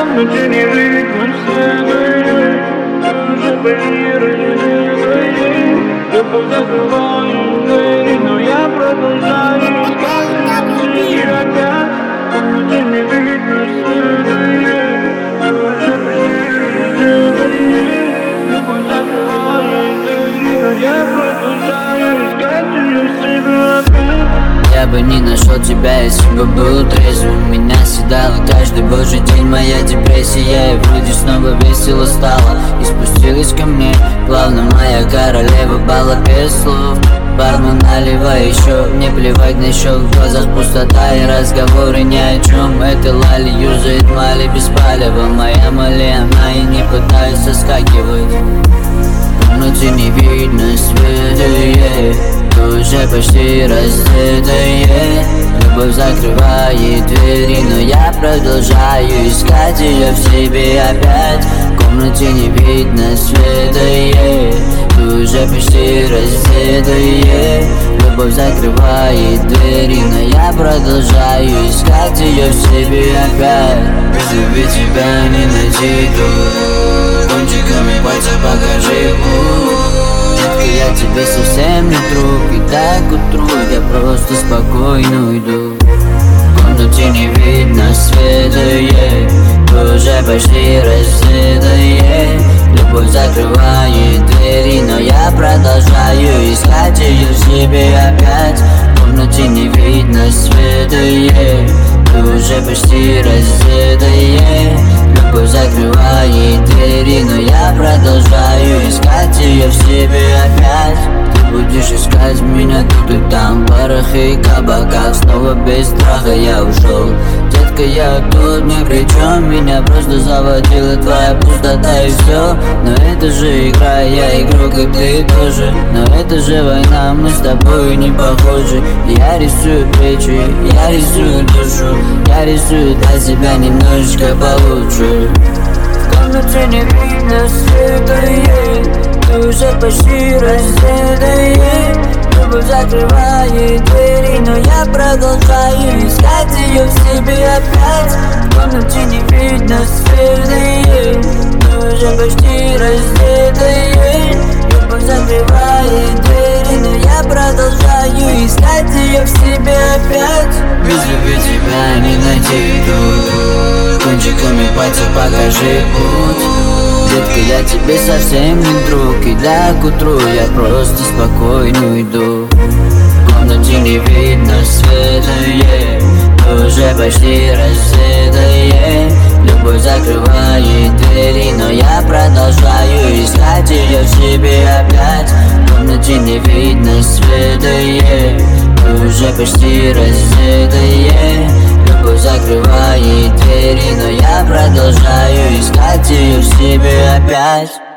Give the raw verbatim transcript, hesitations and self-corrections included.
комнате не видно света, уже почти рассвет. Любовь закрывает двери, но я продолжаю искать тебя опять. В комнате не видно света, уже почти рассвет. Любовь закрывает двери, но я продолжаю искать тебя опять. Я бы не нашел тебя, если бы был трезвым. Меня съедала каждый божий день моя депрессия. И вроде снова весело стало и спустилась ко мне плавно моя королева бала без слов. Бармен, наливай еще, мне плевать на счет. В глазах пустота и разговоры ни о чем. Это Лали юзает Мали без палева. Моя Мали, она и не пытается скакивать. В комнате не видно света, yeah. Уже почти рассветает. Любовь закрывает двери, но я продолжаю искать ее в себе опять. В комнате не видно света, yeah. Уже почти рассветает. Любовь закрывает двери, но я продолжаю искать ее в себе опять. Без тебя не найти тут. Кончиками пальцев покажи путь. Детка, я тебе совсем не друг, и так к утру я просто спокойно уйду. В комнате не видно света, yeah. Уже почти рассветает. Любовь закрывает двери, но я продолжаю искать ее в себе опять. В комнате не видно света, yeah. Уже почти рассветает. Любовь закрывает двери, но я продолжаю искать ее в себе опять. Ты будешь искать меня тут и там, в барах и кабаках. Снова без страха я ушел. Детка, я тут ни при чем. Меня просто заводила твоя пустота и все. Но это же игра, я игрок и ты тоже. Но это же война, мы с тобой не похожи. Я рисую плечи, я рисую душу. Я рисую для себя немножечко получше. В комнате не видно света, yeah. Ты уже почти рассветает. Любовь закрывает двери, но я продолжаю искать ее в себе опять. В комнате не видно света, yeah. Ты уже почти рассветает. Любовь закрывает двери, но я продолжаю искать ее в себе опять. Без любви тебя не найти тут. Кончиками пальцев покажи путь. Детка, я тебе совсем не друг, и да, к утру я просто спокойно уйду. В комнате не видно света, yeah. Уже почти рассветает. Любовь закрывает двери, но я продолжаю искать ее в себе опять. В комнате не видно света, yeah. Уже почти рассветает. Любовь закрывает двери, но я продолжаю искать ее в себе опять.